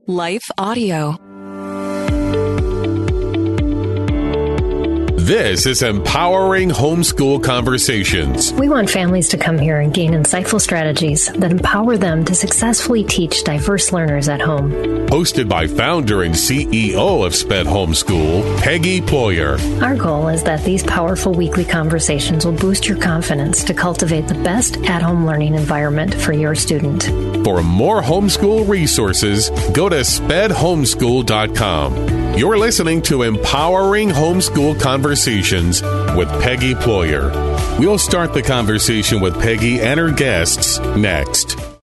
Life Audio. This is Empowering Homeschool Conversations. We want families to come here and gain insightful strategies that empower them to successfully teach diverse learners at home. Hosted by founder and CEO of SPED Homeschool, Peggy Ployer. Our goal is that these powerful weekly conversations will boost your confidence to cultivate the best at-home learning environment for your student. For more homeschool resources, go to spedhomeschool.com. You're listening to Empowering Homeschool Conversations with Peggy Ployer. We'll start the conversation with Peggy and her guests next.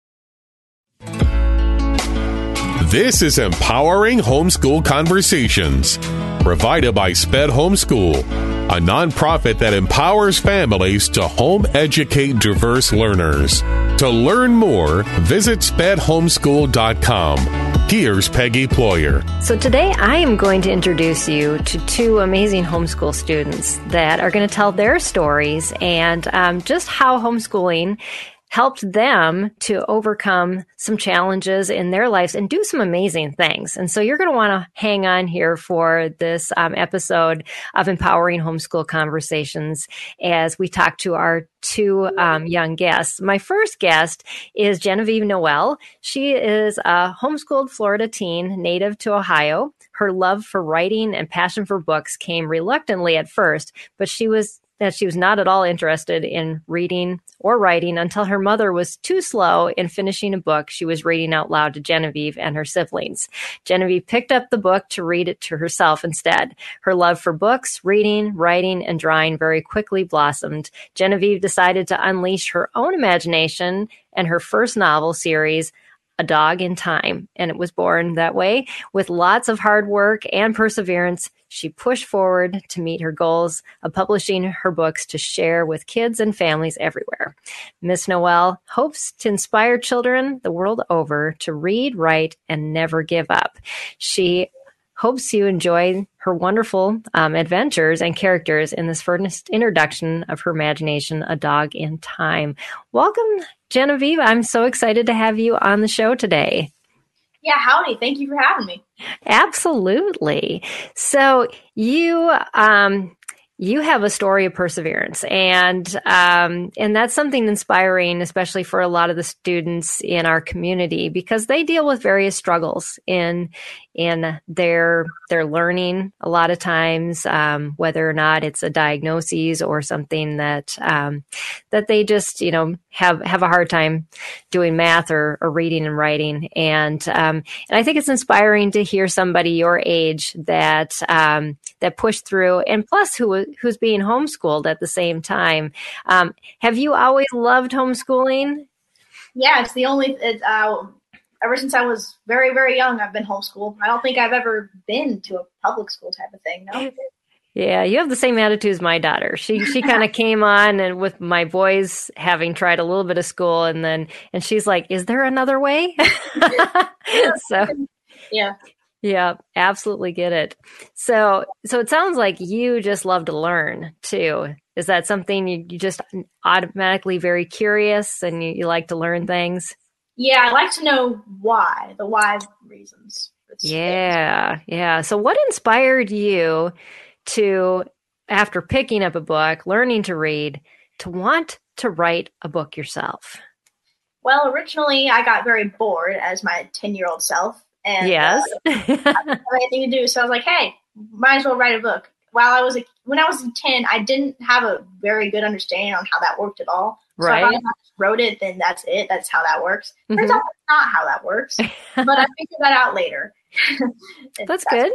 This is Empowering Homeschool Conversations, provided by SPED Homeschool, a nonprofit that empowers families to home educate diverse learners. To learn more, visit spedhomeschool.com. Here's Peggy Ployer. So today I am going to introduce you to two amazing homeschool students that are going to tell their stories and just how homeschooling helped them to overcome some challenges in their lives and do some amazing things. And so you're going to want to hang on here for this episode of Empowering Homeschool Conversations as we talk to our two young guests. My first guest is Genevieve Noel. She is a homeschooled Florida teen native to Ohio. Her love for writing and passion for books came reluctantly at first, but she was not at all interested in reading or writing until her mother was too slow in finishing a book she was reading out loud to Genevieve and her siblings. Genevieve picked up the book to read it to herself instead. Her love for books, reading, writing, and drawing very quickly blossomed. Genevieve decided to unleash her own imagination, and her first novel series, A Dog in Time, and it was born that way. With lots of hard work and perseverance, she pushed forward to meet her goals of publishing her books to share with kids and families everywhere. Miss Noel hopes to inspire children the world over to read, write, and never give up. She hopes you enjoy her wonderful adventures and characters in this first introduction of her imagination, A Dog in Time. Welcome, Genevieve. I'm so excited to have you on the show today. Yeah, howdy. Thank you for having me. Absolutely. So you have a story of perseverance, and that's something inspiring, especially for a lot of the students in our community, because they deal with various struggles in their learning a lot of times, whether or not it's a diagnosis or something that they just have a hard time doing math or reading and writing, and I think it's inspiring to hear somebody your age that pushed through, and plus who's being homeschooled at the same time. Have you always loved homeschooling? Yeah, ever since I was very, very young, I've been homeschooled. I don't think I've ever been to a public school type of thing, no? Yeah, you have the same attitude as my daughter. She kind of came on, and with my boys having tried a little bit of school, and she's like, "Is there another way?" So, yeah, absolutely get it. So it sounds like you just love to learn too. Is that something you just automatically very curious and you like to learn things? Yeah, I like to know the why reasons. Yeah. So what inspired you to, after picking up a book, learning to read, to want to write a book yourself? Well, originally I got very bored as my 10-year-old self. And yes. I didn't have anything to do, so I was like, hey, might as well write a book. When I was 10, I didn't have a very good understanding on how that worked at all. So right. I thought if I just wrote it, then that's it. That's how that works. Turns out that's not how that works. But I figured that out later. That's good.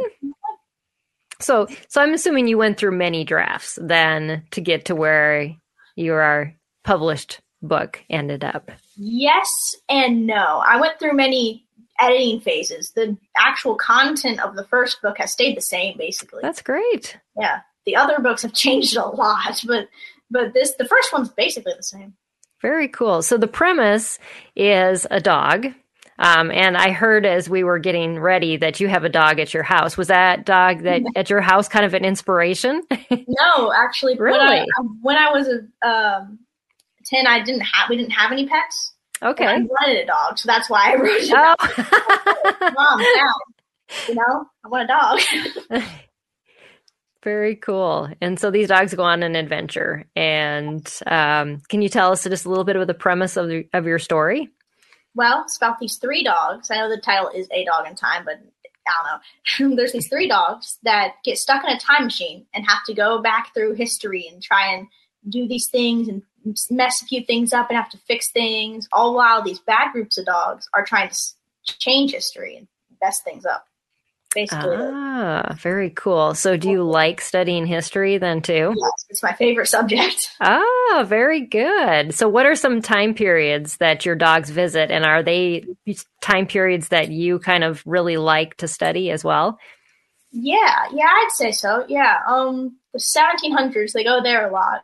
So I'm assuming you went through many drafts then to get to where your published book ended up. Yes and no. I went through many editing phases. The actual content of the first book has stayed the same, basically. That's great. Yeah. The other books have changed a lot, but the first one's basically the same. Very cool. So the premise is a dog. And I heard as we were getting ready that you have a dog at your house. Was that dog that at your house kind of an inspiration? No, actually. Really? When I was 10, we didn't have any pets. Okay. And I wanted a dog, so that's why I wrote it Oh. down. Mom, Dad, I want a dog. Very cool. And so these dogs go on an adventure. And can you tell us just a little bit of the premise of your story? Well, it's about these 3 dogs. I know the title is A Dog in Time, but I don't know. There's these 3 dogs that get stuck in a time machine and have to go back through history and try and do these things and mess a few things up and have to fix things, all while these bad groups of dogs are trying to change history and mess things up. Basically. Very cool. So do you like studying history then too? Yes, it's my favorite subject. Very good. So what are some time periods that your dogs visit, and are they time periods that you kind of really like to study as well? Yeah, I'd say so. Yeah. The 1700s, they go there a lot.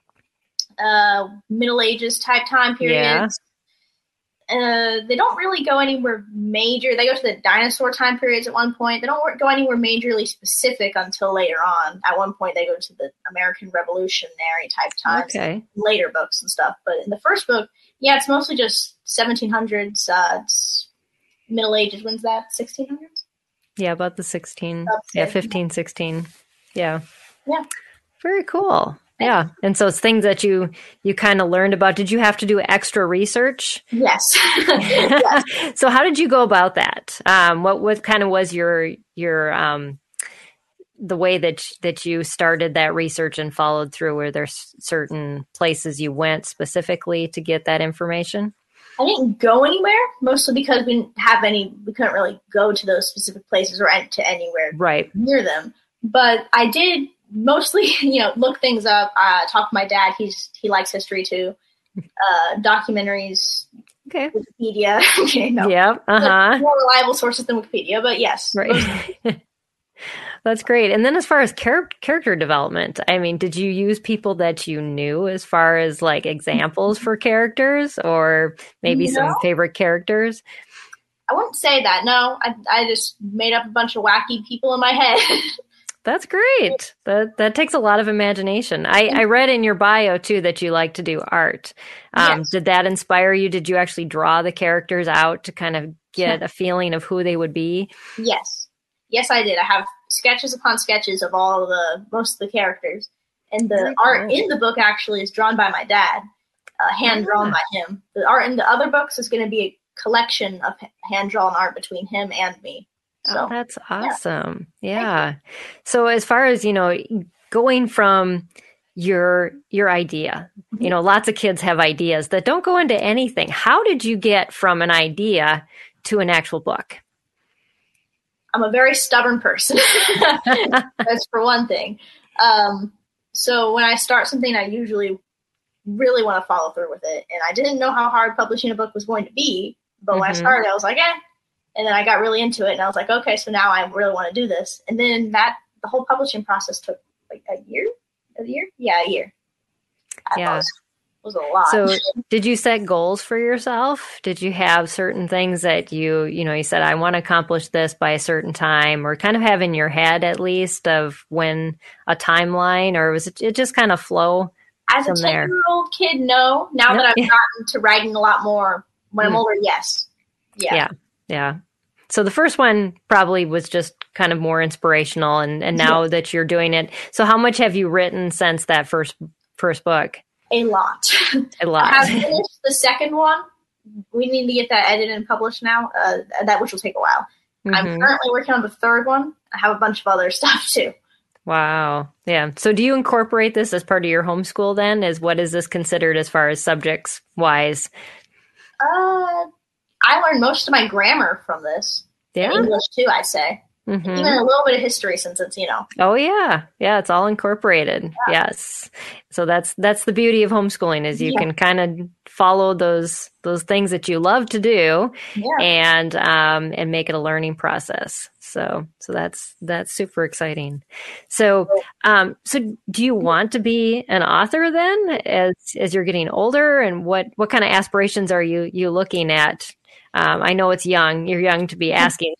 Middle Ages type time periods. They don't really go anywhere major. They go to the dinosaur time periods at one point. They don't go anywhere majorly specific until later on. At one point, they go to the American Revolutionary type times. Okay. Later books and stuff. But in the first book, it's mostly just 1700s. It's Middle Ages. When's that? 1600s? Yeah, about the 15, 16. Yeah. Yeah. Very cool. Yeah. And so it's things that you kind of learned about. Did you have to do extra research? Yes. Yes. So how did you go about that? What kind of was your the way that you started that research and followed through? Were there certain places you went specifically to get that information? I didn't go anywhere, mostly because we couldn't really go to those specific places or to anywhere near them. But I did mostly, look things up, talk to my dad. He likes history too. Documentaries, okay. Wikipedia. Okay, no. Yeah. More reliable sources than Wikipedia, but yes. Right. That's great. And then as far as character development, I mean, did you use people that you knew as far as like examples for characters, or maybe some favorite characters? I wouldn't say that. No, I just made up a bunch of wacky people in my head. That's great. That takes a lot of imagination. I read in your bio too that you like to do art. Yes. Did that inspire you? Did you actually draw the characters out to kind of get a feeling of who they would be? Yes, I did. I have sketches upon sketches of most of the characters, and the art in the book actually is drawn by my dad, hand drawn by him. The art in the other books is going to be a collection of hand drawn art between him and me. So, that's awesome. Yeah. So as far as, going from your idea, lots of kids have ideas that don't go into anything. How did you get from an idea to an actual book? I'm a very stubborn person. That's for one thing. So when I start something, I usually really want to follow through with it. And I didn't know how hard publishing a book was going to be. But when I started, I was like, And then I got really into it, and I was like, okay, so now I really want to do this. And then the whole publishing process took like a year? Yeah, a year. It was a lot. So did you set goals for yourself? Did you have certain things that you said, I want to accomplish this by a certain time, or kind of have in your head at least of when a timeline, or was it just kind of flow As a 10-year-old kid, no. Now that I've gotten to writing a lot more, when I'm older, yes. Yeah. So the first one probably was just kind of more inspirational, and now that you're doing it. So how much have you written since that first book? A lot. I have finished the second one. We need to get that edited and published now, which will take a while. I'm currently working on the third one. I have a bunch of other stuff too. Wow. Yeah. So do you incorporate this as part of your homeschool then? What is this considered as far as subjects wise? I learned most of my grammar from this. Yeah. English too, I'd say. Even a little bit of history, since it's, Oh yeah. Yeah, it's all incorporated. Yeah. Yes. So that's the beauty of homeschooling, is you can kind of follow those things that you love to do and make it a learning process. So that's super exciting. So do you want to be an author then as you're getting older, and what kind of aspirations are you looking at? I know it's young. You're young to be asking.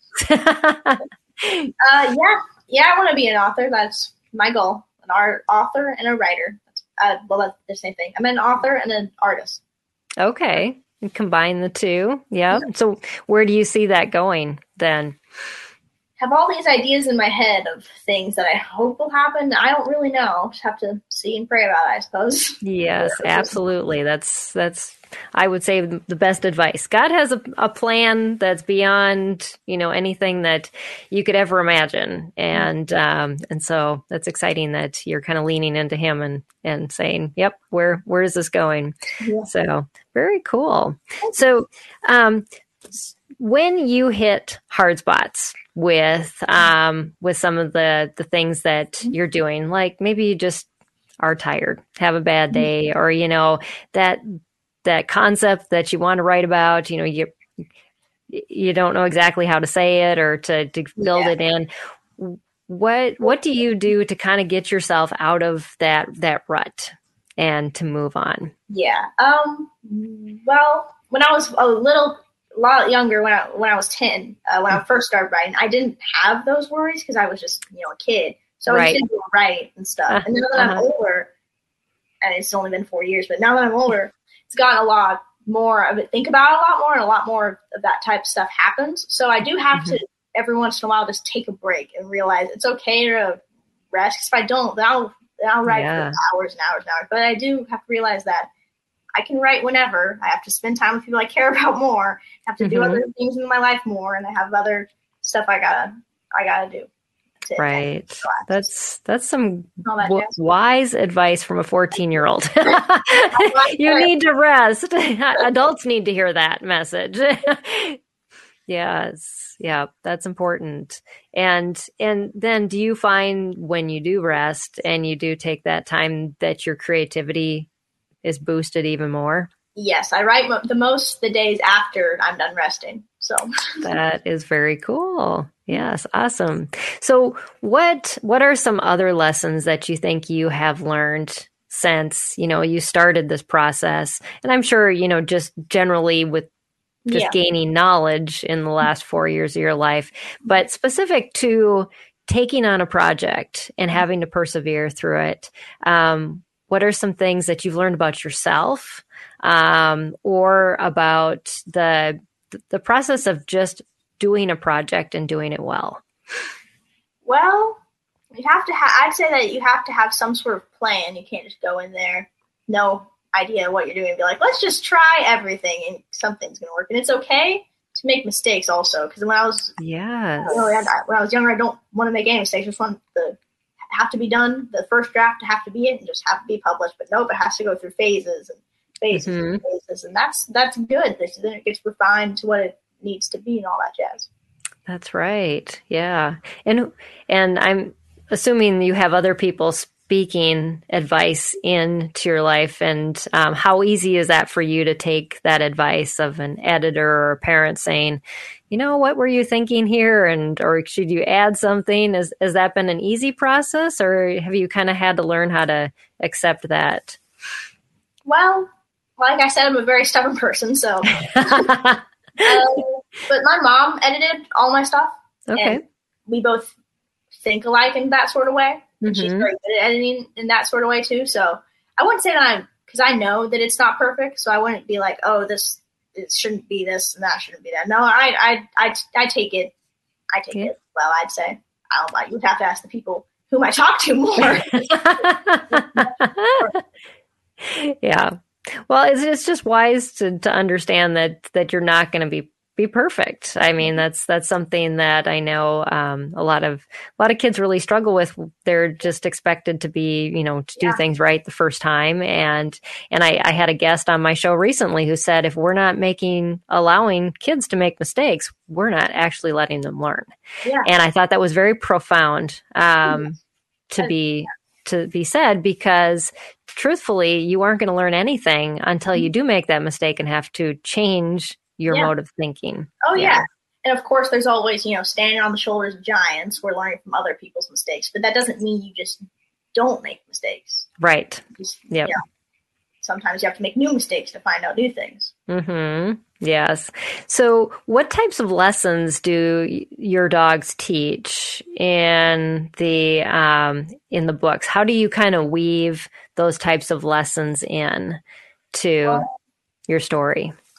I want to be an author. That's my goal. An author and a writer. That's the same thing. I'm an author and an artist. Okay. Combine the two. Yeah. So where do you see that going then? Have all these ideas in my head of things that I hope will happen. I don't really know. Just have to see and pray about it, I suppose. Yes, absolutely. That's I would say the best advice. God has a plan that's beyond, anything that you could ever imagine. And so that's exciting that you're kind of leaning into him and saying, yep, where is this going? Yeah. So very cool. So when you hit hard spots with some of the things that you're doing, like maybe you just are tired, have a bad day, or that concept that you want to write about, you don't know exactly how to say it or to build it in. What do you do to kind of get yourself out of that rut and to move on? Yeah. Well, when I was a lot younger, when I was 10, when I first started writing, I didn't have those worries because I was just, a kid. So I just didn't write and stuff. And now that I'm older, and it's only been 4 years, but now that I'm older, it's gotten a lot more of it. Think about it a lot more, and a lot more of that type of stuff happens. So I do have to, every once in a while, just take a break and realize it's okay to rest. Because if I don't, then I'll write for hours and hours and hours. But I do have to realize that I can write whenever. I have to spend time with people I care about more. I have to do other things in my life more, and I have other stuff I gotta do. Right. That's some wise advice from a 14-year-old. You need to rest. Adults need to hear that message. Yes. Yeah, that's important. And then do you find when you do rest and you do take that time that your creativity is boosted even more? Yes, I write the most the days after I'm done resting. So that is very cool. Yes, awesome. So what are some other lessons that you think you have learned since, you started this process? And I'm sure, just generally with just gaining knowledge in the last 4 years of your life, but specific to taking on a project and having to persevere through it. What are some things that you've learned about yourself, or about the process of just doing a project and doing it well? Well, you have to I'd say that you have to have some sort of plan. You can't just go in there, no idea what you're doing, and be like, let's just try everything and something's going to work. And it's okay to make mistakes also. Because when I was when I was younger, I don't want to make any mistakes. I just want the have to be done, the first draft to have to be it and just have to be published. But nope, it has to go through phases and phases. And that's good. Then it gets refined to what it needs to be and all that jazz. That's right. Yeah. And I'm assuming you have other people speaking advice into your life. And how easy is that for you to take that advice of an editor or a parent saying, what were you thinking here? Or should you add something? Has that been an easy process, or have you kind of had to learn how to accept that? Well, like I said, I'm a very stubborn person, so. But my mom edited all my stuff. Okay. And we both think alike in that sort of way. And she's very good at editing in that sort of way too. So I wouldn't say that because I know that it's not perfect. So I wouldn't be like, oh, it shouldn't be this and that shouldn't be that. No, I take it. I take it. Well, I'd say I don't know. You would have to ask the people whom I talk to more. Yeah. Well, it's just wise to understand that you're not going to be perfect. I mean, that's something that I know a lot of kids really struggle with. They're just expected to be, to do things right the first time. And I had a guest on my show recently who said, if we're not allowing kids to make mistakes, we're not actually letting them learn. Yeah. And I thought that was very profound to be said, because truthfully, you aren't going to learn anything until you do make that mistake and have to change your mode of thinking. Oh, yeah. And of course, there's always, standing on the shoulders of giants. We're learning from other people's mistakes, but that doesn't mean you just don't make mistakes. Right. Yeah. Sometimes you have to make new mistakes to find out new things. Mm-hmm. Yes. So what types of lessons do your dogs teach in the books? How do you kind of weave those types of lessons in to your story?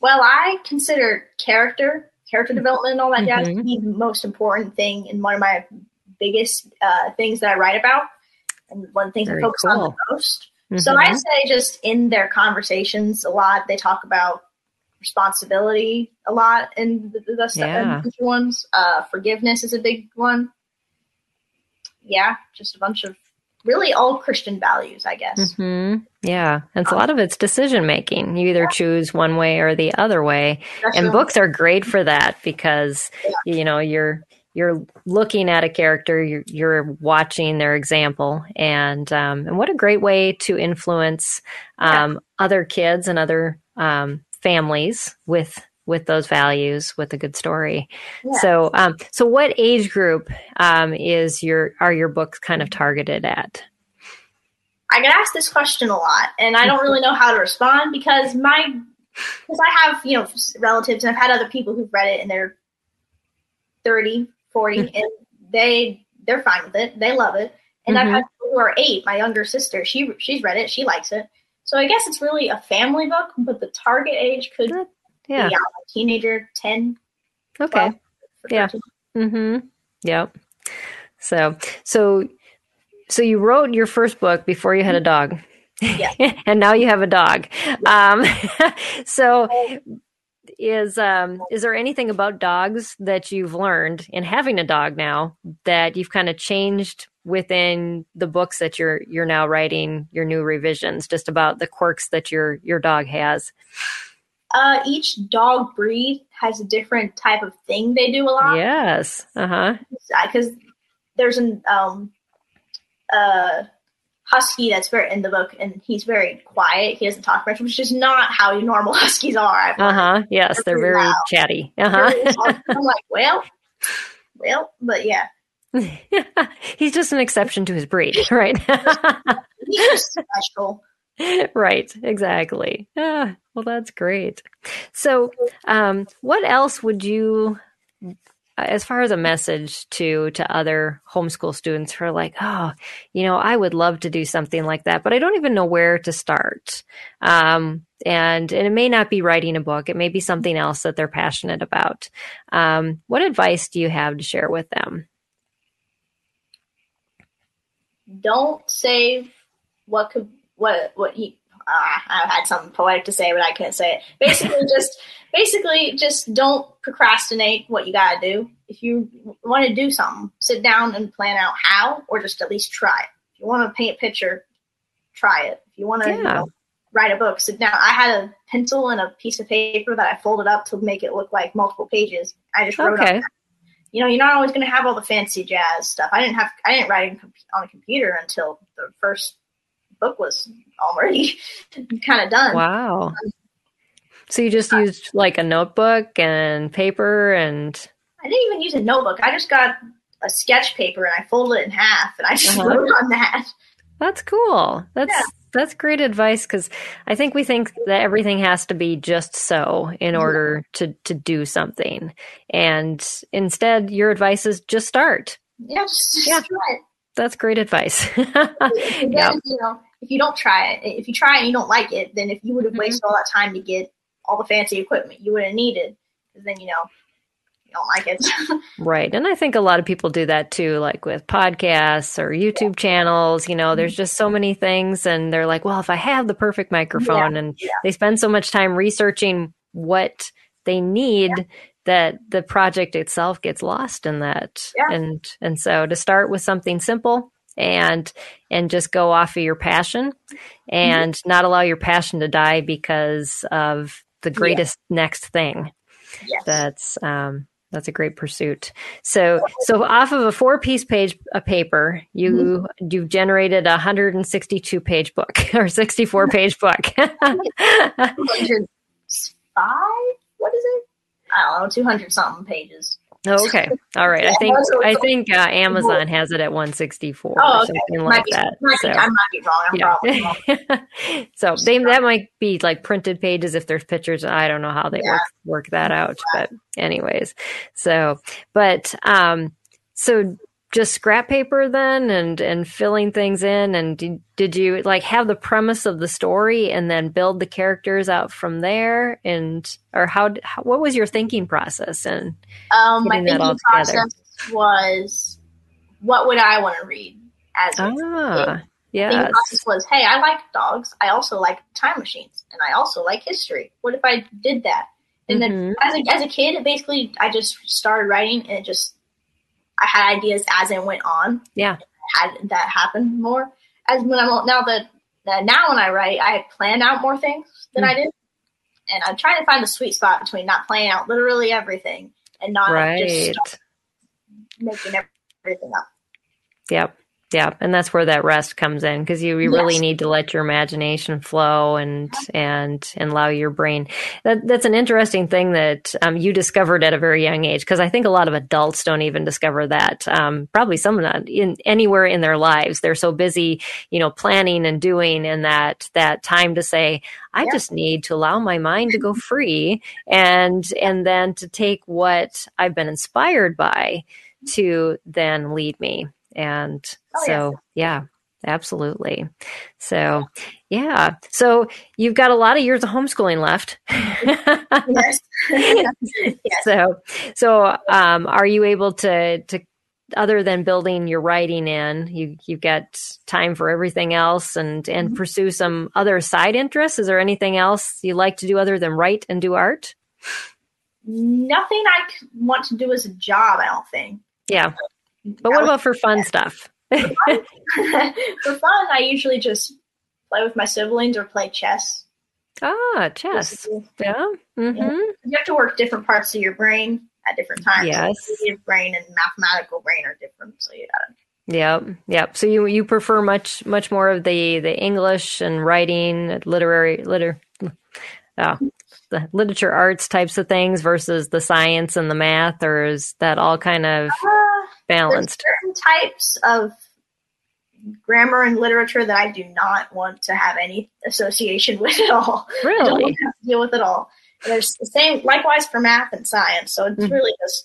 Well, I consider character development and all that jazz to be the most important thing, and one of my biggest things that I write about, and one of the things I focus on the most. So I say just in their conversations a lot, they talk about responsibility a lot in the stuff, ones. Forgiveness is a big one. Yeah, just a bunch of really all Christian values, I guess. Yeah, and a lot of it's decision making. You either choose one way or the other way, and books are great for that because you know you're looking at a character, you're watching their example, and what a great way to influence other kids and other families with those values, with a good story. So what age group are your books kind of targeted at? I get asked this question a lot, and I don't really know how to respond because I have, relatives, and I've had other people who've read it, and they're 30, 40, and they're fine with it. They love it. And I've had people who are 8. My younger sister, she's read it. She likes it. So I guess it's really a family book, but the target age could be a teenager, 10. Okay. 12, yeah. Yep. So you wrote your first book before you had a dog. Yeah. And now you have a dog. So is there anything about dogs that you've learned in having a dog now that you've kind of changed within the books that you're now writing, your new revisions, just about the quirks that your dog has? Each dog breed has a different type of thing they do a lot. Yes. Because there's an husky that's very in the book, and he's very quiet. He doesn't talk much, which is not how normal huskies are. Yes, they're very loud. Chatty. I'm like, well, but yeah. He's just an exception to his breed, right? He's just special. Right, exactly. Well, that's great. So, what else would you, as far as a message to other homeschool students who are like, oh, I would love to do something like that, but I don't even know where to start. And it may not be writing a book. It may be something else that they're passionate about. What advice do you have to share with them? Don't say what you. I had something poetic to say, but I couldn't say it. Basically, just don't procrastinate what you gotta do. If you want to do something, sit down and plan out how, or just at least try it. If you want to paint a picture, try it. If you want to write a book, sit down. I had a pencil and a piece of paper that I folded up to make it look like multiple pages. I just wrote on that. You're not always going to have all the fancy jazz stuff. I didn't write on a computer until the first book was already kind of done. Wow. So you just used like a notebook and paper and... I didn't even use a notebook. I just got a sketch paper and I folded it in half and I just wrote on that. That's cool. That's great advice, because I think we think that everything has to be just so in order to do something. And instead, your advice is just start. Yeah, just try it. That's great advice. Then, if you don't try it, if you try it and you don't like it, then if you would have wasted all that time to get all the fancy equipment you would have needed, because then, you don't like it. Right. And I think a lot of people do that too, like with podcasts or YouTube channels. There's just so many things, and they're like, well, if I have the perfect microphone, and they spend so much time researching what they need that the project itself gets lost in that. And so to start with something simple and just go off of your passion and not allow your passion to die because of the greatest next thing. Yes. That's a great pursuit. So off of a 4-piece page of paper, you've generated a 162-page book or 64-page book. 205? What is it? I don't know, 200 something pages. Oh, okay. All right. I think Amazon has it at 164 or something like that. I might be wrong. I'm probably wrong. So that might be like printed pages if there's pictures. I don't know how they work that out. But anyways, so just scrap paper then and filling things in? And did you like have the premise of the story and then build the characters out from there? Or what was your thinking process? And my thinking process was, what would I want to read as a kid? Yeah. The thinking process was, hey, I like dogs. I also like time machines, and I also like history. What if I did that? And then as a kid, I just started writing, and I had ideas as it went on. Yeah. Had that happen more. Now when I write, I plan out more things than I did. And I'm trying to find the sweet spot between not planning out literally everything and not just making everything up. Yep. Yeah, and that's where that rest comes in, because you really need to let your imagination flow and allow your brain. That's an interesting thing that you discovered at a very young age, because I think a lot of adults don't even discover that. Probably some of that anywhere in their lives. They're so busy, planning and doing, and that time to say, I just need to allow my mind to go free, and then to take what I've been inspired by to then lead me. And yeah, absolutely. So, yeah. So you've got a lot of years of homeschooling left. Yes. Yes. So, are you able to, other than building your writing in, you've got time for everything else and pursue some other side interests? Is there anything else you like to do other than write and do art? Nothing I want to do as a job, I don't think. Yeah. But what about for fun stuff? For fun, I usually just play with my siblings or play chess. Chess. Yeah. Mm-hmm. You have to work different parts of your brain at different times. Yes. Creative brain and mathematical brain are different, so you gotta. Yep. So you prefer much more of the English and writing, the literature arts types of things versus the science and the math, or is that all kind of balanced? There's certain types of grammar and literature that I do not want to have any association with at all. Really? I don't want to have to deal with it all. And there's the same, likewise for math and science. So it's really just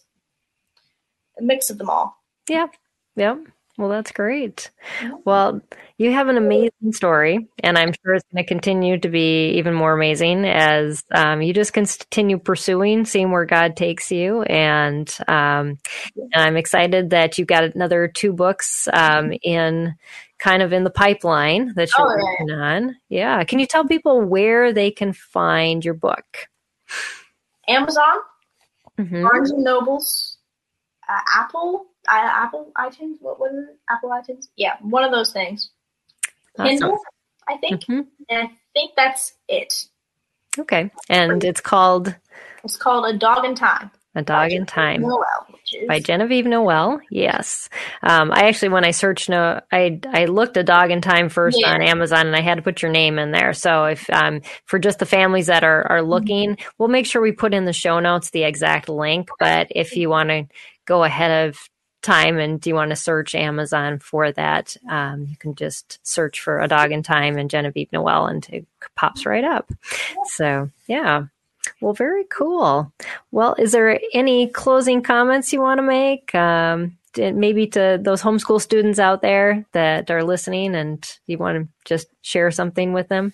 a mix of them all. Yeah. Yep. Well, that's great. Well, you have an amazing story, and I'm sure it's going to continue to be even more amazing as you just continue pursuing, seeing where God takes you. And I'm excited that you've got another 2 books in the pipeline that you're working on. Yeah. Can you tell people where they can find your book? Amazon, Barnes and Nobles, Apple iTunes. What was it? Apple iTunes? Yeah, one of those things. Kindle, I think. And I think that's it. Okay. And it's called? It's called A Dog in Time. A Dog in Time. Noel, by Genevieve Noel. Yes. I actually, when I searched, I looked A Dog in Time first on Amazon, and I had to put your name in there. So if for just the families that are looking, we'll make sure we put in the show notes the exact link. But if you want to go ahead of time and do you want to search Amazon for that, you can just search for A Dog in Time and Genevieve Noel, and it pops right up. So, yeah. Well, very cool. Well, is there any closing comments you want to make? Maybe to those homeschool students out there that are listening, and you want to just share something with them?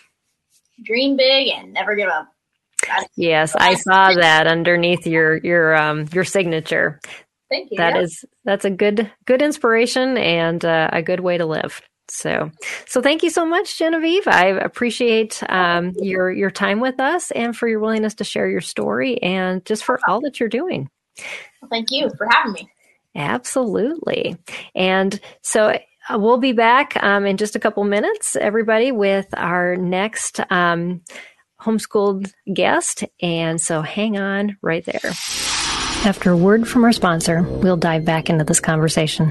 Dream big and never give up. Yes, I saw that underneath your signature. Thank you. That's a good inspiration and a good way to live. So thank you so much, Genevieve. I appreciate your time with us and for your willingness to share your story and just for all that you're doing. Well, thank you for having me. Absolutely. And so we'll be back in just a couple minutes, everybody, with our next homeschooled guest. And so hang on right there. After a word from our sponsor, we'll dive back into this conversation.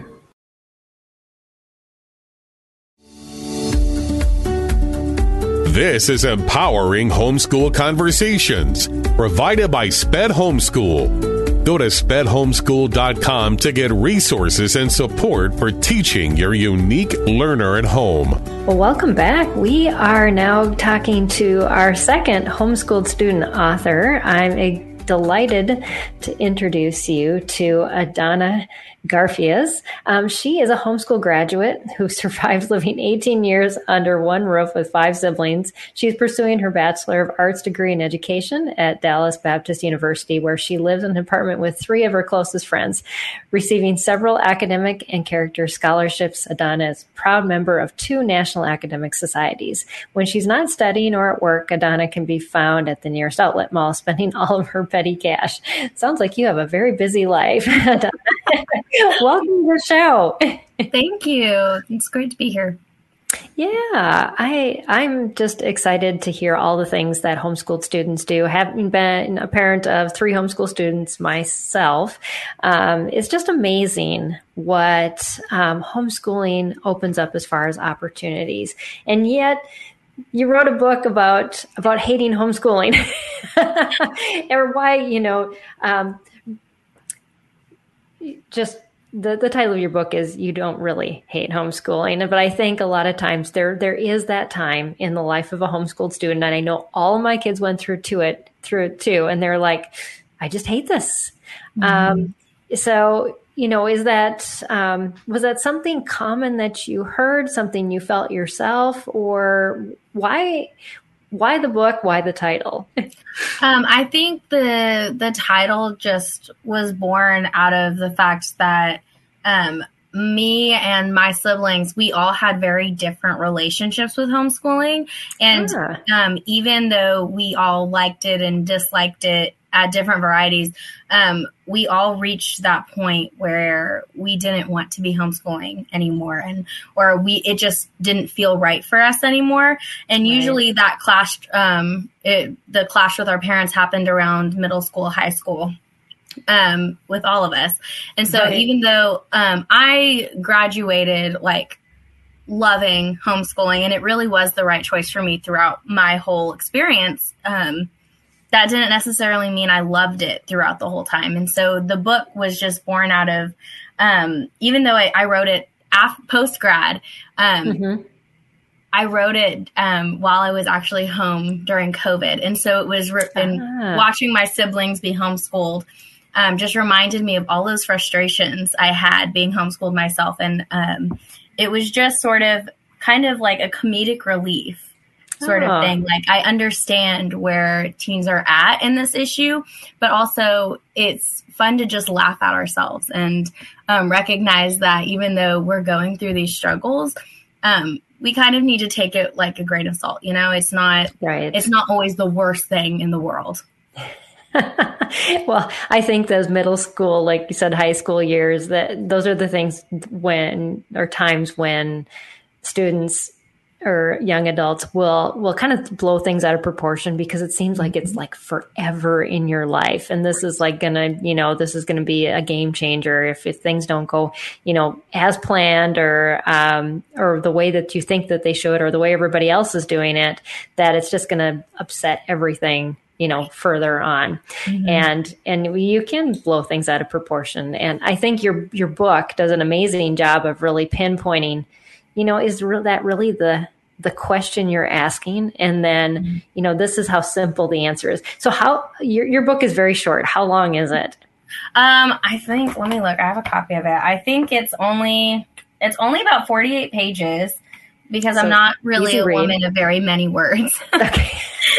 This is Empowering Homeschool Conversations, provided by SPED Homeschool. Go to spedhomeschool.com to get resources and support for teaching your unique learner at home. Well, welcome back. We are now talking to our second homeschooled student author. I'm delighted to introduce you to Adana Garfias. She is a homeschool graduate who survived living 18 years under one roof with 5 siblings. She's pursuing her Bachelor of Arts degree in education at Dallas Baptist University, where she lives in an apartment with 3 of her closest friends. Receiving several academic and character scholarships, Adana is a proud member of 2 national academic societies. When she's not studying or at work, Adana can be found at the nearest outlet mall, spending all of her petty cash. Sounds like you have a very busy life. Welcome to the show. Thank you. It's great to be here. Yeah, I'm just excited to hear all the things that homeschooled students do. Having been a parent of 3 homeschool students myself, it's just amazing what homeschooling opens up as far as opportunities. And yet, you wrote a book about hating homeschooling, or why, just the title of your book is You Don't Really Hate Homeschooling. But I think a lot of times there is that time in the life of a homeschooled student. And I know all of my kids went through it too. And they're like, I just hate this. Mm-hmm. So, is that, was that something common that you heard, something you felt yourself, or why the book? Why the title? I think the title just was born out of the fact that me and my siblings, we all had very different relationships with homeschooling. And even though we all liked it and disliked it at different varieties, we all reached that point where we didn't want to be homeschooling anymore, it just didn't feel right for us anymore. And right. Usually that clashed, the clash with our parents happened around middle school, high school, with all of us. And so right. Even though I graduated loving homeschooling, and it really was the right choice for me throughout my whole experience, that didn't necessarily mean I loved it throughout the whole time. And so the book was just born out of, even though I wrote it post-grad, mm-hmm. I wrote it while I was actually home during COVID. And so it was watching my siblings be homeschooled just reminded me of all those frustrations I had being homeschooled myself. And it was just kind of like a comedic relief sort of thing. I understand where teens are at in this issue, but also it's fun to just laugh at ourselves and recognize that even though we're going through these struggles, we kind of need to take it like a grain of salt. It's not right. It's not always the worst thing in the world. Well, I think those middle school, like you said, high school years, those are the things times when students or young adults will kind of blow things out of proportion, because it seems like it's like forever in your life. And this is this is going to be a game changer if things don't go, as planned or the way that you think that they should, or the way everybody else is doing it, that it's just going to upset everything, further on. Mm-hmm. And you can blow things out of proportion. And I think your book does an amazing job of really pinpointing, is that really the question you're asking? And then, mm-hmm. This is how simple the answer is. So how your book is very short. How long is it? I think, let me look. I have a copy of it. I think it's only about 48 pages, because I'm not really a woman of very many words. Okay.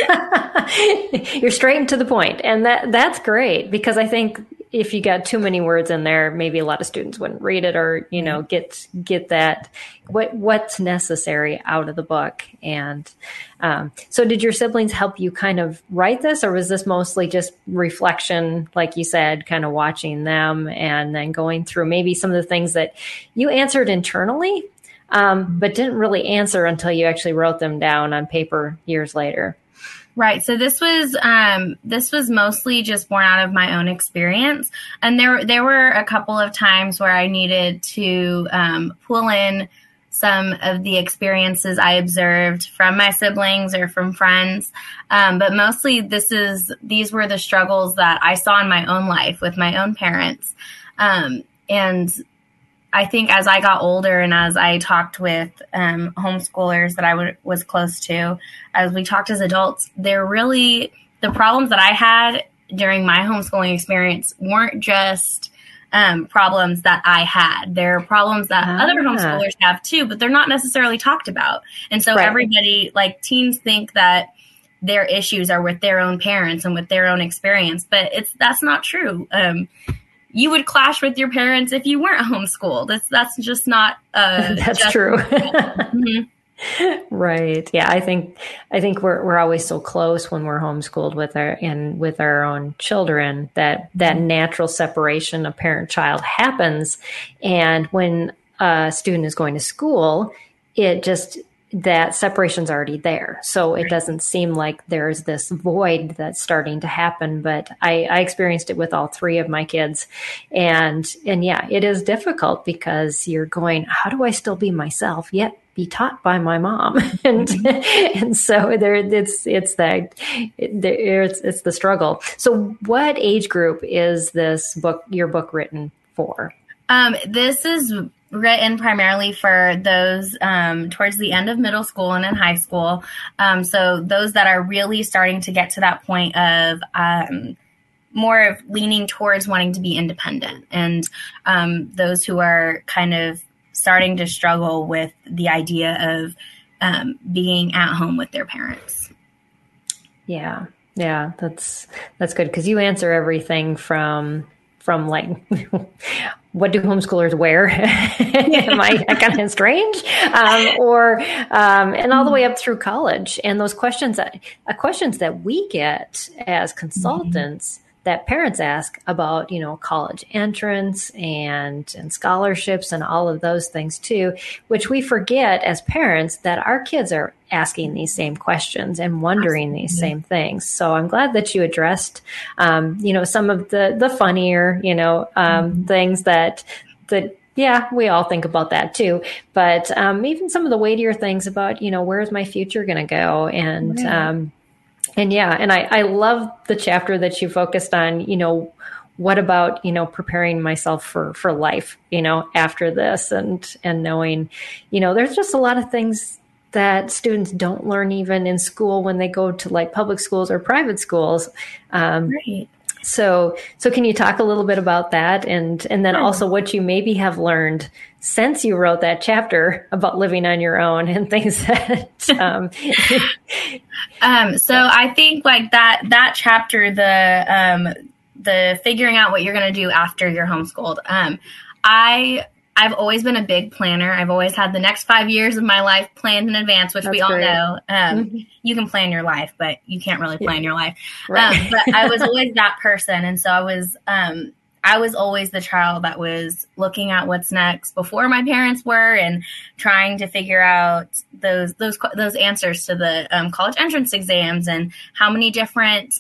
You're straight and to the point. And that's great, because I think if you got too many words in there, maybe a lot of students wouldn't read it, or, get that, what's necessary out of the book. And so did your siblings help you kind of write this, or was this mostly just reflection, like you said, kind of watching them and then going through maybe some of the things that you answered internally, but didn't really answer until you actually wrote them down on paper years later? Right. So this was mostly just born out of my own experience. And there were a couple of times where I needed to pull in some of the experiences I observed from my siblings or from friends. But mostly these were the struggles that I saw in my own life with my own parents. And I think as I got older and as I talked with homeschoolers that I was close to, as we talked as adults, the problems that I had during my homeschooling experience weren't just problems that I had. They're problems that other homeschoolers have too, but they're not necessarily talked about. And so everybody, like teens, think that their issues are with their own parents and with their own experience, but that's not true. You would clash with your parents if you weren't homeschooled. That's just not. That's just true. Mm-hmm. Right. Yeah. I think we're always so close when we're homeschooled with our own children that natural separation of parent child happens. And when a student is going to school, that separation's already there. So it doesn't seem like there's this void that's starting to happen, but I experienced it with all three of my kids. And yeah, it is difficult because you're going, how do I still be myself yet be taught by my mom? And so it's the struggle. So what age group is your book written for? This is written primarily for those towards the end of middle school and in high school. So those that are really starting to get to that point of more of leaning towards wanting to be independent, and those who are kind of starting to struggle with the idea of being at home with their parents. Yeah, that's good, because you answer everything from like, what do homeschoolers wear? Am I kind of strange? And all the way up through college. And those questions that we get as consultants that parents ask about, college entrance and scholarships and all of those things too, which we forget as parents that our kids are asking these same questions and wondering these same things. So I'm glad that you addressed, some of the funnier, things that yeah, we all think about that too. But even some of the weightier things about, where's my future going to go? And I love the chapter that you focused on, what about, preparing myself for life, after this, and knowing, there's just a lot of things that students don't learn even in school when they go to like public schools or private schools. Right. So can you talk a little bit about that, and then also what you maybe have learned since you wrote that chapter about living on your own and things that. So I think like that chapter, the figuring out what you're going to do after you're homeschooled. I've always been a big planner. I've always had the next 5 years of my life planned in advance, which we all know. You can plan your life, but you can't really plan your life. Right. But I was always that person. And so I was always the child that was looking at what's next before my parents were, and trying to figure out those answers to the college entrance exams, and how many different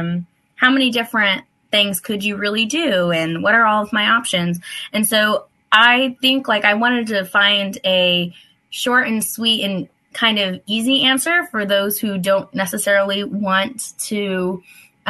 things could you really do, and what are all of my options. And so I think like I wanted to find a short and sweet and kind of easy answer for those who don't necessarily want to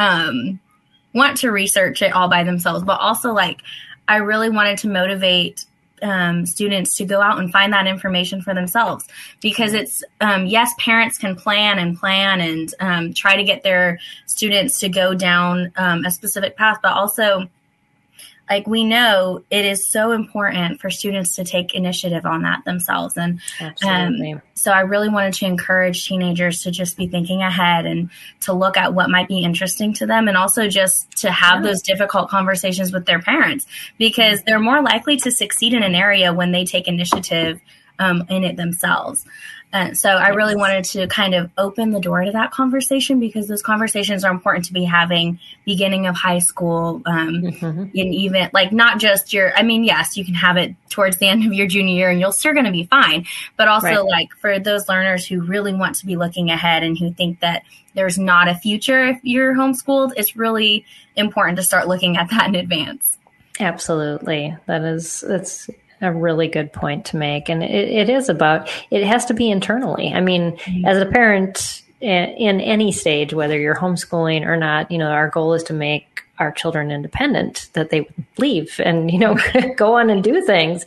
research it all by themselves, but also like I really wanted to motivate students to go out and find that information for themselves, because it's yes, parents can plan and try to get their students to go down a specific path, but also like we know it is so important for students to take initiative on that themselves. And so I really wanted to encourage teenagers to just be thinking ahead and to look at what might be interesting to them, and also just to have those difficult conversations with their parents, because they're more likely to succeed in an area when they take initiative in it themselves. So I really wanted to kind of open the door to that conversation, because those conversations are important to be having beginning of high school, and even like not just yes, you can have it towards the end of your junior year and you're still going to be fine. But also like for those learners who really want to be looking ahead and who think that there's not a future if you're homeschooled, it's really important to start looking at that in advance. Absolutely. That's a really good point to make. And it has to be internally. I mean, as a parent in any stage, whether you're homeschooling or not, our goal is to make our children independent, that they would leave and, go on and do things.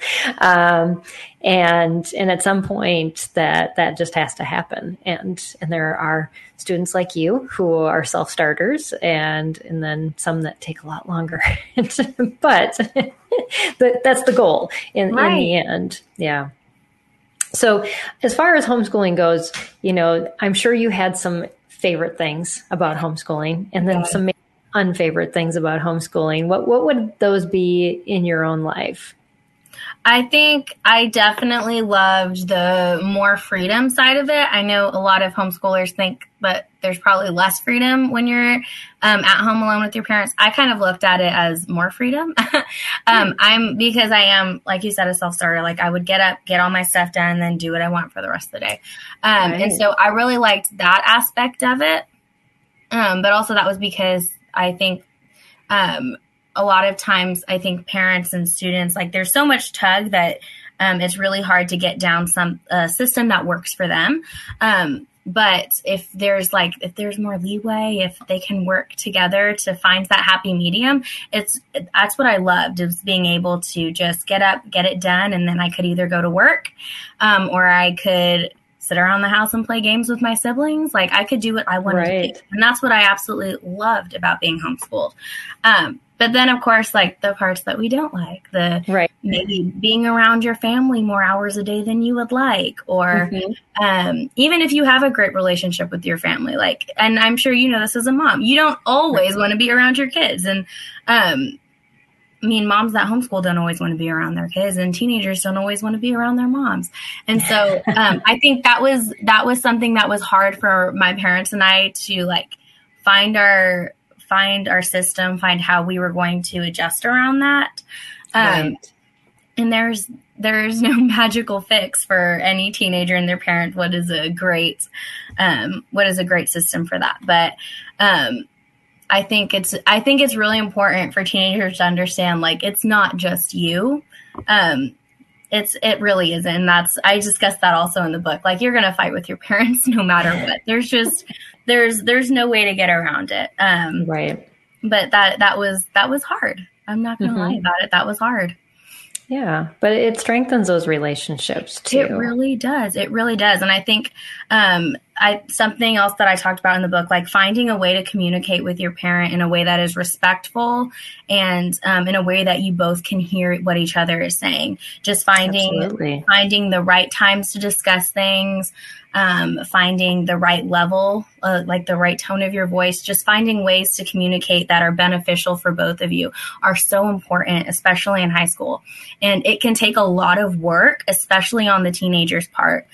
And at some point that just has to happen. And there are students like you who are self-starters and then some that take a lot longer, but that's the goal in the end. Yeah. So as far as homeschooling goes, I'm sure you had some favorite things about homeschooling and then some unfavorite things about homeschooling. What would those be in your own life? I think I definitely loved the more freedom side of it. I know a lot of homeschoolers think that there's probably less freedom when you're at home alone with your parents. I kind of looked at it as more freedom. Because I am, like you said, a self-starter. Like I would get up, get all my stuff done, and then do what I want for the rest of the day. And so I really liked that aspect of it. But also that was because I think a lot of times I think parents and students, like there's so much tug that it's really hard to get down some system that works for them. But if there's more leeway, if they can work together to find that happy medium, that's what I loved, is being able to just get up, get it done. And then I could either go to work or I could sit around the house and play games with my siblings. Like I could do what I wanted to do. And that's what I absolutely loved about being homeschooled. But then, of course, like the parts that we don't like, maybe being around your family more hours a day than you would like, or even if you have a great relationship with your family, and I'm sure this as a mom, you don't always want to be around your kids. And moms that homeschool don't always want to be around their kids, and teenagers don't always want to be around their moms. And so I think that was something that was hard for my parents and I to find our system, find how we were going to adjust around that. And there's no magical fix for any teenager and their parent. What is a great system for that? But I think it's really important for teenagers to understand, it's not just you. It really isn't. And I discussed that also in the book. You're going to fight with your parents no matter what. There's no way to get around it. But that was hard. I'm not going to lie about it. That was hard. Yeah, but it strengthens those relationships too. It really does. It really does. And I think something else that I talked about in the book, finding a way to communicate with your parent in a way that is respectful and in a way that you both can hear what each other is saying. Just finding the right times to discuss things, finding the right level, the right tone of your voice, just finding ways to communicate that are beneficial for both of you are so important, especially in high school. And it can take a lot of work, especially on the teenager's part.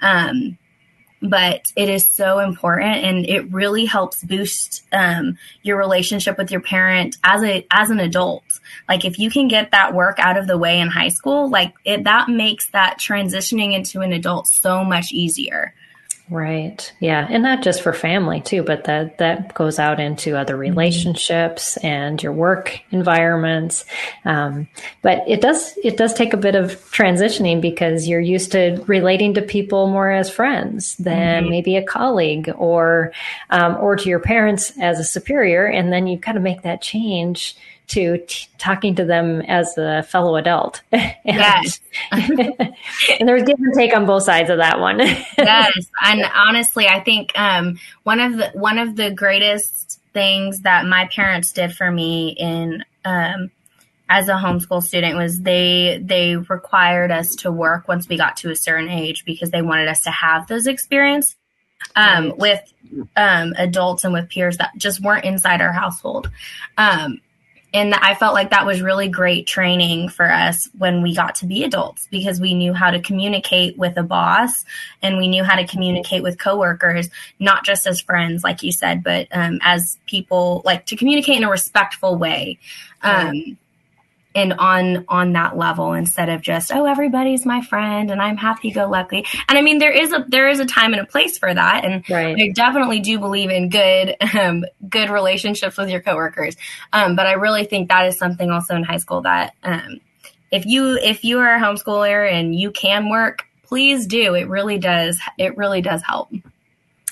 But it is so important, and it really helps boost your relationship with your parent as an adult. If you can get that work out of the way in high school, that makes that transitioning into an adult so much easier. Right. Yeah. And not just for family too, but that goes out into other relationships and your work environments. But it does take a bit of transitioning because you're used to relating to people more as friends than maybe a colleague or to your parents as a superior. And then you kind of make that change to talking to them as a fellow adult. Yes. And there's give and take on both sides of that one. Yes. And honestly, I think one of the greatest things that my parents did for me in as a homeschool student was they required us to work once we got to a certain age because they wanted us to have those experiences with adults and with peers that just weren't inside our household. And I felt like that was really great training for us when we got to be adults because we knew how to communicate with a boss and we knew how to communicate with coworkers, not just as friends, like you said, but as people, to communicate in a respectful way. And on that level instead of just, everybody's my friend and I'm happy-go-lucky. And there is a time and a place for that. And I definitely do believe in good relationships with your coworkers. But I really think that is something also in high school that if you are a homeschooler and you can work, please do. It really does help.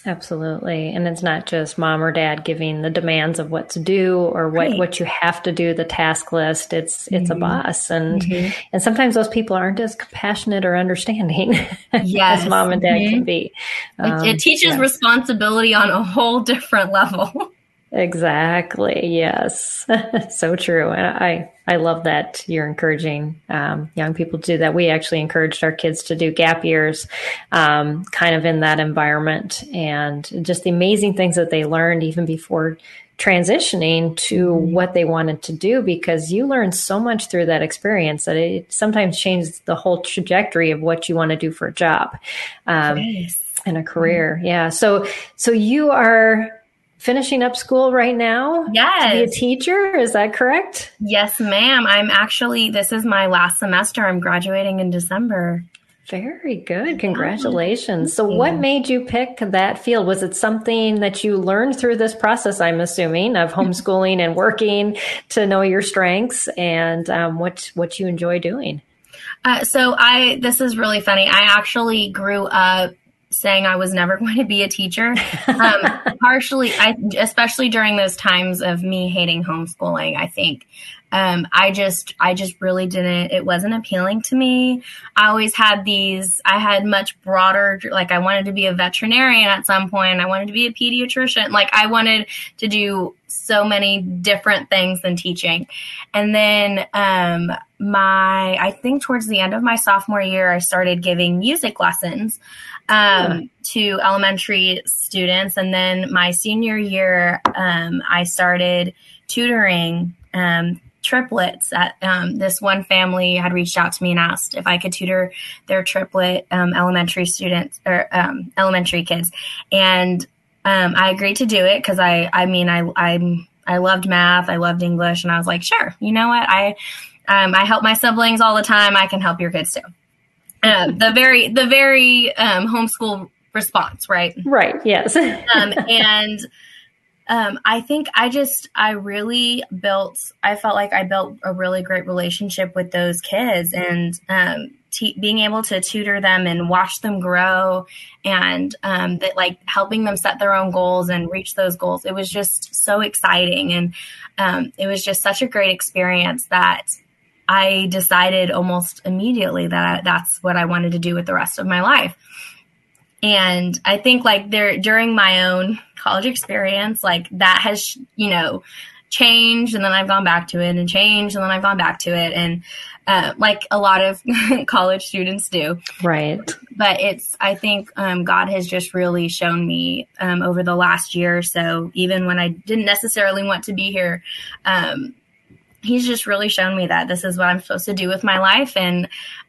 Absolutely. And it's not just mom or dad giving the demands of what to do or what you have to do, the task list. It's a boss. And sometimes those people aren't as compassionate or understanding as mom and dad can be. It teaches responsibility on a whole different level. Exactly. Yes. So true. And I love that you're encouraging young people to do that. We actually encouraged our kids to do gap years kind of in that environment, and just the amazing things that they learned even before transitioning to what they wanted to do, because you learn so much through that experience that it sometimes changes the whole trajectory of what you want to do for a job and a career. Yeah. So you are finishing up school right now? Yes. To be a teacher, is that correct? Yes, ma'am. This is my last semester. I'm graduating in December. Very good. Congratulations. So what made you pick that field? Was it something that you learned through this process, I'm assuming, of homeschooling and working to know your strengths and what you enjoy doing? This is really funny. I actually grew up saying I was never going to be a teacher. Especially during those times of me hating homeschooling, I think. I just really didn't, it wasn't appealing to me. I had much broader, like I wanted to be a veterinarian at some point. I wanted to be a pediatrician. Like I wanted to do so many different things than teaching. And then, I think towards the end of my sophomore year, I started giving music lessons to elementary students. And then my senior year, I started tutoring triplets at this one family had reached out to me and asked if I could tutor their triplet elementary students or elementary kids. And I agreed to do it because I loved math. I loved English. And I was like, sure, you know what? I help my siblings all the time. I can help your kids too. The very homeschool response, right? Right. Yes. I think I felt like I built a really great relationship with those kids, and being able to tutor them and watch them grow, and like helping them set their own goals and reach those goals. It was just so exciting. And it was just such a great experience that I decided almost immediately that that's what I wanted to do with the rest of my life. And I think like during my own college experience, like that has, changed, and then I've gone back to it, and changed, and then I've gone back to it. And like a lot of college students do. Right. But I think God has just really shown me over the last year or so, even when I didn't necessarily want to be here, He's just really shown me that this is what I'm supposed to do with my life. And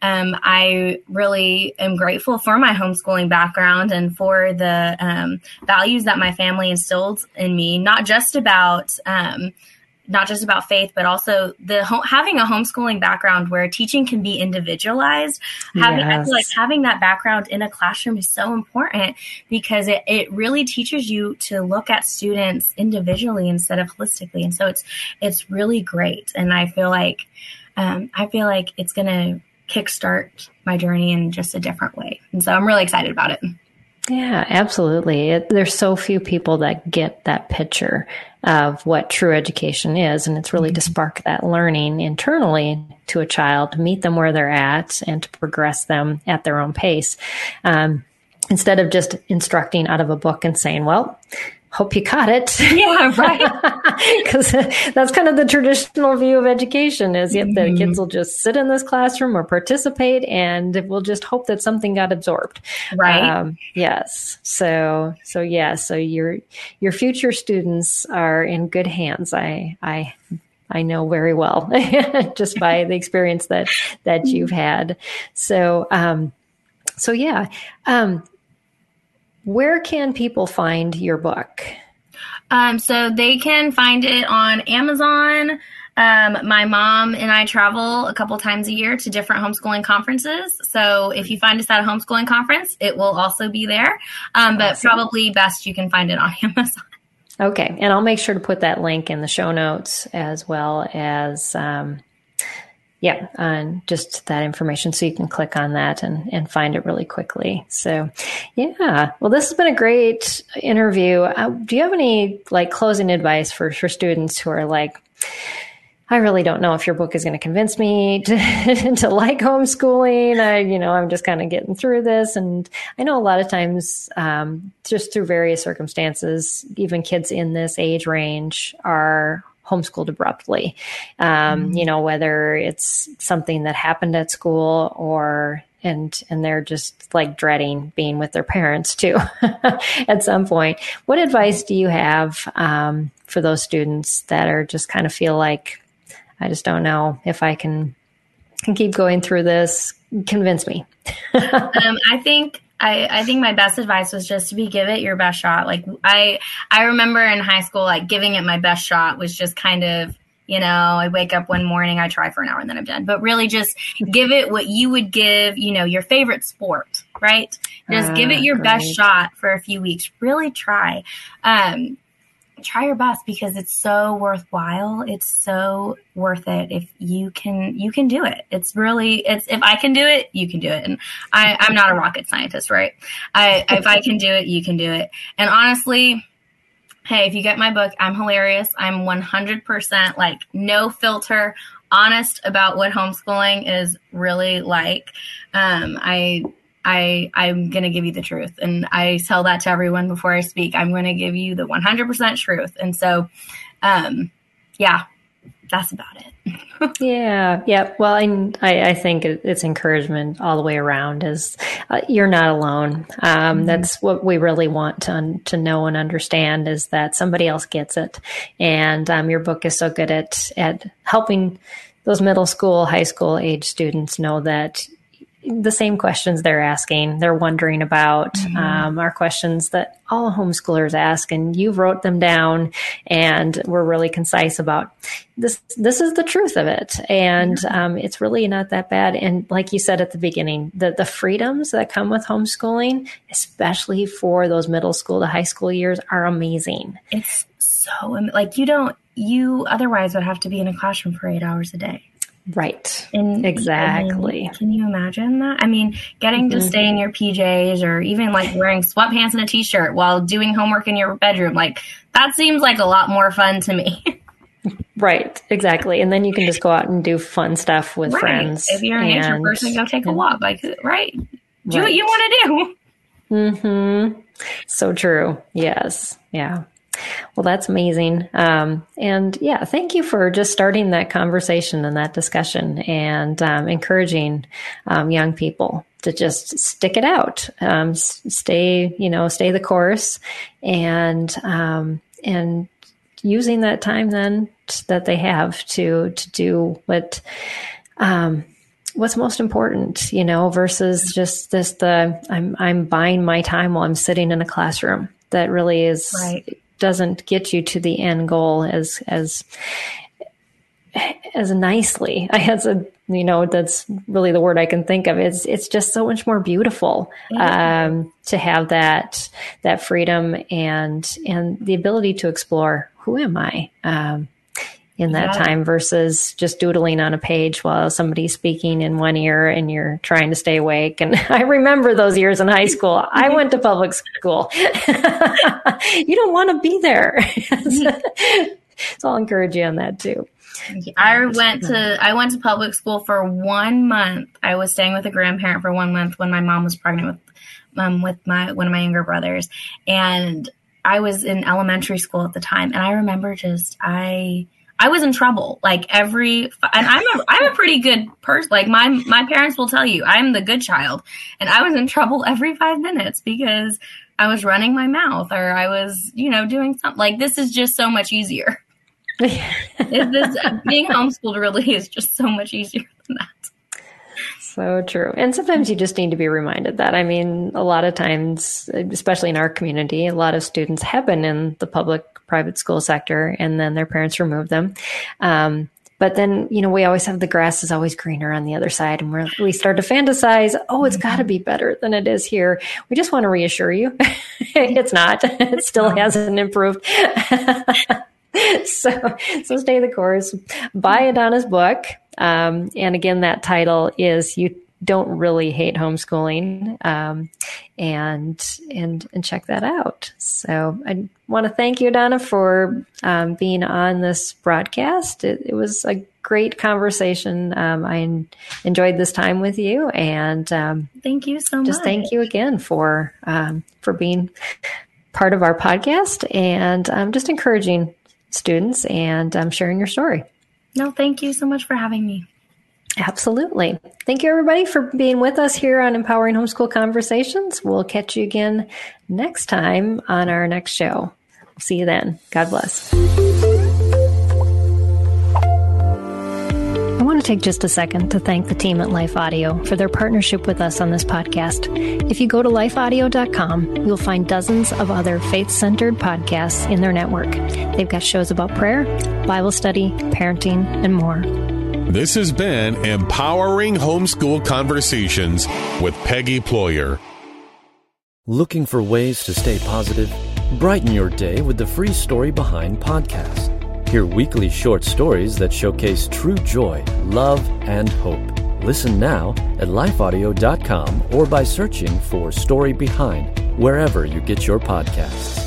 I really am grateful for my homeschooling background and for the values that my family instilled in me, not just about faith, but also having a homeschooling background where teaching can be individualized. I feel like having that background in a classroom is so important because it really teaches you to look at students individually instead of holistically. And so it's really great. And I feel like it's going to kickstart my journey in just a different way. And so I'm really excited about it. Yeah, absolutely. There's so few people that get that picture of what true education is. And it's really to spark that learning internally to a child, to meet them where they're at and to progress them at their own pace. Instead of just instructing out of a book and saying, well, hope you caught it. Yeah, right. Because that's kind of the traditional view of education is the kids will just sit in this classroom or participate and we'll just hope that something got absorbed. Right. Yes. So your future students are in good hands. I know very well just by the experience that you've had. So yeah. Where can people find your book? So they can find it on Amazon. My mom and I travel a couple times a year to different homeschooling conferences. So if you find us at a homeschooling conference, it will also be there. But probably best you can find it on Amazon. Okay. And I'll make sure to put that link in the show notes as well as Yeah, and just that information, so you can click on that and find it really quickly. So, yeah. Well, this has been a great interview. Do you have any like closing advice for students who are like, I really don't know if your book is going to convince me to like homeschooling. I'm just kind of getting through this. And I know a lot of times, just through various circumstances, even kids in this age range are homeschooled abruptly. Whether it's something that happened at school and they're just like dreading being with their parents too at some point. What advice do you have for those students that are just kind of feel like, I just don't know if I can keep going through this? Convince me. I think my best advice was just to give it your best shot. Like I remember in high school, like giving it my best shot was just kind of, I wake up one morning, I try for an hour and then I'm done, but really just give it what you would give, your favorite sport, right? Just give it your best shot for a few weeks. Really try. Try your best because it's so worthwhile. It's so worth it. If you can do it. If I can do it, you can do it. And I'm not a rocket scientist, right? If I can do it, you can do it. And honestly, hey, if you get my book, I'm hilarious. I'm 100% like no filter, honest about what homeschooling is really like. I'm going to give you the truth. And I tell that to everyone before I speak. I'm going to give you the 100% truth. And so, that's about it. Yeah. Well, I think it's encouragement all the way around is you're not alone. That's what we really want to know and understand is that somebody else gets it. And your book is so good at helping those middle school, high school age students know that the same questions they're asking, they're wondering about, are questions that all homeschoolers ask, and you wrote them down and we're really concise about this. This is the truth of it. And, it's really not that bad. And like you said at the beginning, the freedoms that come with homeschooling, especially for those middle school to high school years, are amazing. It's so like, you otherwise would have to be in a classroom for 8 hours a day. Right. Exactly. Can you imagine that? I mean, getting to stay in your PJs or even like wearing sweatpants and a t-shirt while doing homework in your bedroom, like that seems like a lot more fun to me. Right. Exactly. And then you can just go out and do fun stuff with friends. If you're a nature person, go take a walk. Like, right. Do what you want to do. Mm-hmm. So true. Yes. Yeah. Well, that's amazing. And yeah, thank you for just starting that conversation and that discussion and encouraging young people to just stick it out, stay the course and using that time then that they have to do what's most important, versus just I'm buying my time while I'm sitting in a classroom. That really is right. Doesn't get you to the end goal as nicely. That's really the word I can think of. It's just so much more beautiful to have that freedom and the ability to explore who am I in that time versus just doodling on a page while somebody's speaking in one ear and you're trying to stay awake. And I remember those years in high school. I went to public school. You don't want to be there. So I'll encourage you on that too. I went to public school for 1 month. I was staying with a grandparent for 1 month when my mom was pregnant with one of my younger brothers. And I was in elementary school at the time. And I remember I was in trouble. Like and I'm a pretty good person. Like my parents will tell you I'm the good child, and I was in trouble every 5 minutes because I was running my mouth or I was, doing something. Like this is just so much easier. Being homeschooled really is just so much easier than that. So true. And sometimes you just need to be reminded that. I mean, a lot of times, especially in our community, a lot of students have been in the public-private school sector and then their parents remove them. But then, we always have the grass is always greener on the other side. And we start to fantasize, it's got to be better than it is here. We just want to reassure you. It's not. It still hasn't improved. So stay the course. Buy Adana's book. And again, that title is You Don't Really Hate Homeschooling. And check that out. So I want to thank you, Adana, for being on this broadcast. It was a great conversation. I enjoyed this time with you, and thank you so much. Just thank you again for being part of our podcast and just encouraging students and sharing your story. No, thank you so much for having me. Absolutely. Thank you, everybody, for being with us here on Empowering Homeschool Conversations. We'll catch you again next time on our next show. We'll see you then. God bless. I want to take just a second to thank the team at Life Audio for their partnership with us on this podcast. If you go to lifeaudio.com, you'll find dozens of other faith-centered podcasts in their network. They've got shows about prayer, Bible study, parenting, and more. This has been Empowering Homeschool Conversations with Peggy Ployer. Looking for ways to stay positive? Brighten your day with the Free Story Behind podcast. Hear weekly short stories that showcase true joy, love, and hope. Listen now at lifeaudio.com or by searching for Story Behind wherever you get your podcasts.